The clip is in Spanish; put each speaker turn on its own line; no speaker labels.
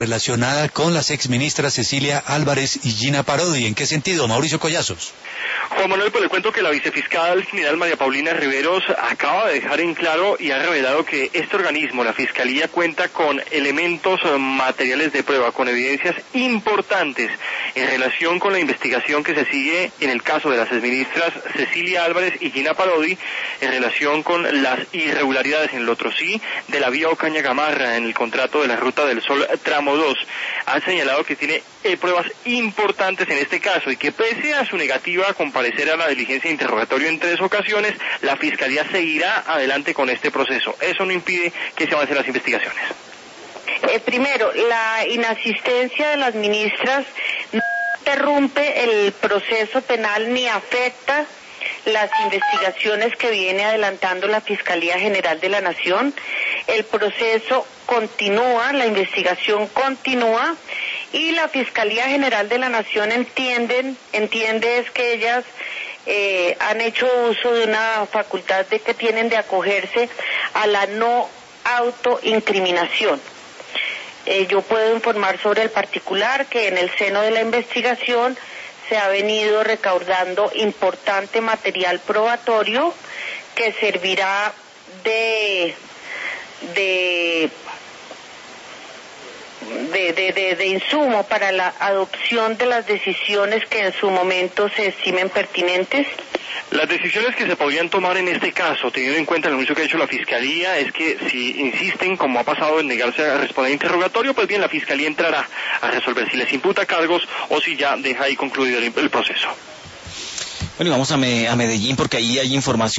relacionada con las exministras Cecilia Álvarez y Gina Parodi. ¿En qué sentido, Mauricio Collazos?
Juan Manuel, pues le cuento que la vicefiscal general María Paulina Riveros acaba de dejar en claro y ha revelado que este organismo, la Fiscalía, cuenta con elementos materiales de prueba, con evidencias importantes en relación con la investigación que se sigue en el caso de las exministras Cecilia Álvarez y Gina Parodi, en relación con las irregularidades en el otro sí de la vía Ocaña Gamarra en el contrato de la Ruta del Sol tramo 2. Han señalado que tiene pruebas importantes en este caso y que pese a su negativa a comparecer a la diligencia de interrogatorio en 3 ocasiones, la Fiscalía seguirá adelante con este proceso. Eso no impide que se avancen las investigaciones.
Primero, la inasistencia de las ministras no interrumpe el proceso penal ni afecta las investigaciones que viene adelantando la Fiscalía General de la Nación. El proceso continúa, la investigación continúa y la Fiscalía General de la Nación entiende es que ellas han hecho uso de una facultad de que tienen de acogerse a la no autoincriminación. Yo puedo informar sobre el particular que en el seno de la investigación se ha venido recaudando importante material probatorio que servirá de insumo para la adopción de las decisiones que en su momento se estimen pertinentes.
Las decisiones que se podrían tomar en este caso, teniendo en cuenta el anuncio que ha hecho la Fiscalía, es que si insisten, como ha pasado, en negarse a responder interrogatorio, pues bien, la Fiscalía entrará a resolver si les imputa cargos o si ya deja ahí concluido el proceso.
Bueno, y vamos a Medellín porque ahí hay información.